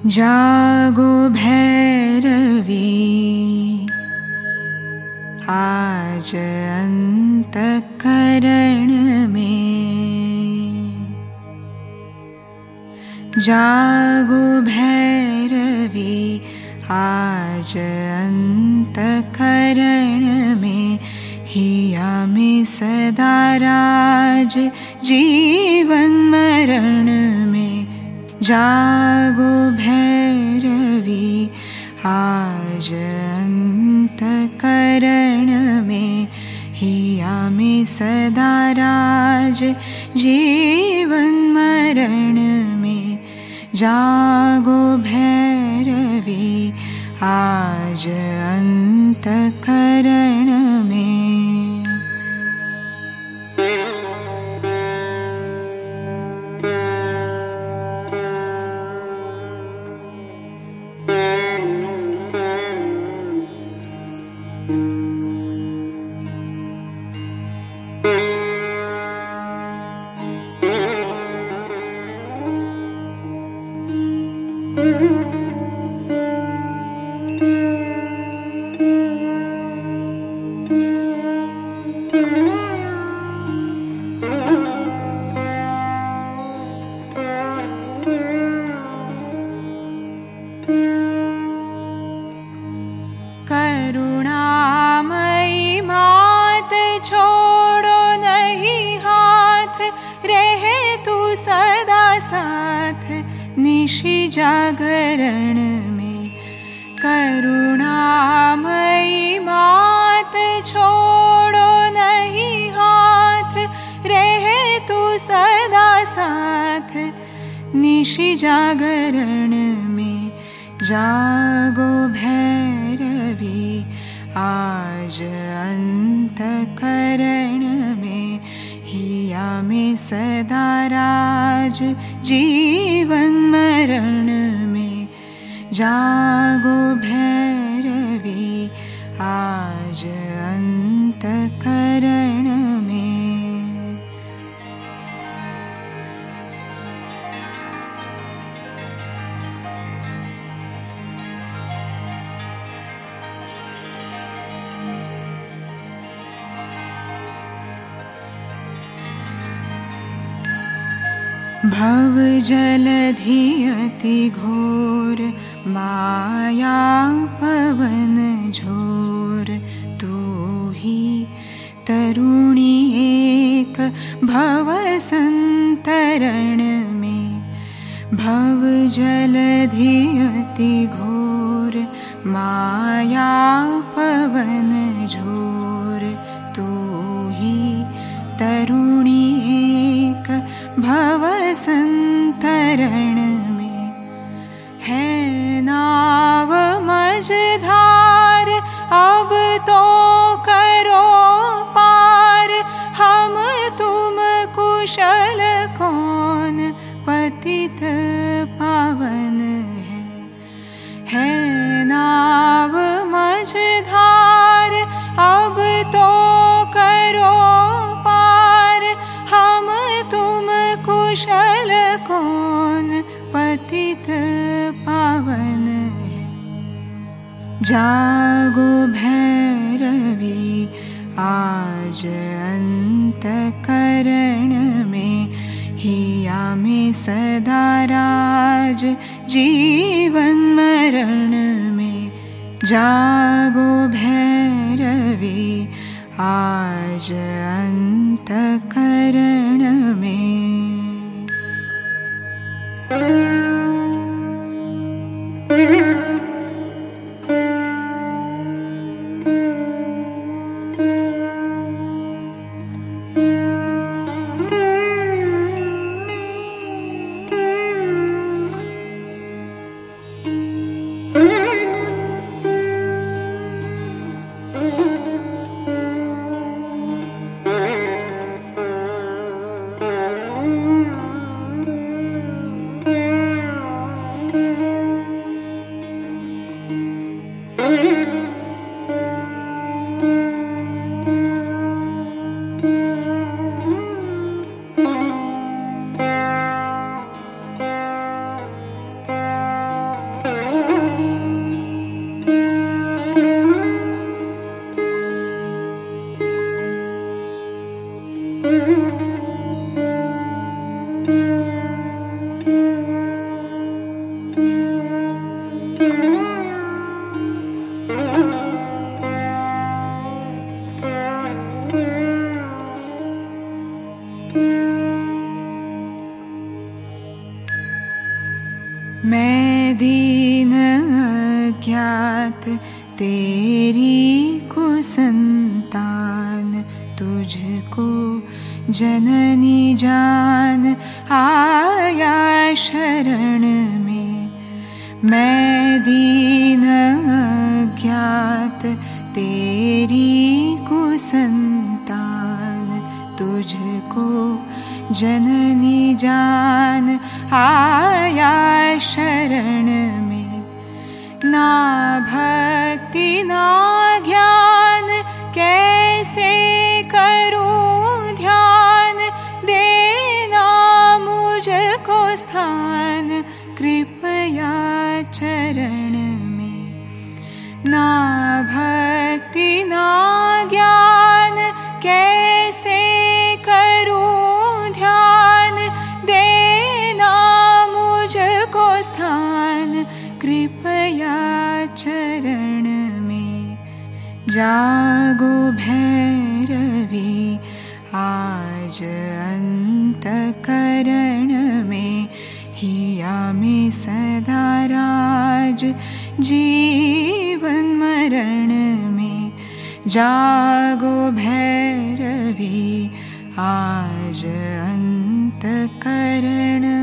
जागो भैरवी आज अंतःकरण में। जागो भैरवी आज अंतःकरण में। हिया में सदा राज जीवन मरण में। जागो भैरवी आज अंतःकरण में। हिया में सदा राज जीवन मरण में। जागो भैरवी आज अंतःकरण में। करुणामयी मात छोड़ो नहीं हाथ। रहे तू सदा साथ निशि जागरण में। करुणामयी मात छोड़ो नहीं हाथ। रहे तू सदा साथ निशि जागरण में। जागो भैरवी आज अंतःकरण में। हिया में सदा राज जीवन मरण में। जागो भैरवी आज अंतःकरण में। भव जलधि अति घोर माया पवन झोर। तू ही तरुणी एक भव संतरण में। भव जलधि अति घोर माया पवन झोर। तू ही तरुणी एक भव संतरण में। है नाव मझधार अब तो करो पार। हम तुम कुशल कौन पतित पावन है नाव मझधार अब तो करो पार। हम तुम कुशल कौन पतित पावन है। जागो भैरवी आज अंतःकरण में। हिया में सदा राज जीवन मरण में। जागो भैरवी आज अंतःकरण में। मैं दीन अज्ञात तेरी कुसंतान, तुझको जननी जान आया शरण में। मैं दीन अज्ञात तेरी कुसंतान, तुझको जननी जान आया शरण में। ना भक्ति ना ज्ञान कैसे करूं ध्यान, देना मुझको स्थान कृपया चरण में। ना भक्ति ना ज्ञान कैसे करूं ध्यान, देना मुझको स्थान कृपया चरण में। जागो भैरवी आज अंतकरण में, हिया में सदा राज जीवन मरण में। जागो भैरवी आज अंतकरण